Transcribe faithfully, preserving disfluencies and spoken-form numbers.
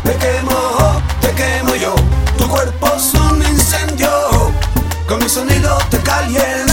Me quemo, te quemo yo. Tu cuerpo es un incendio, con mi sonido te caliento.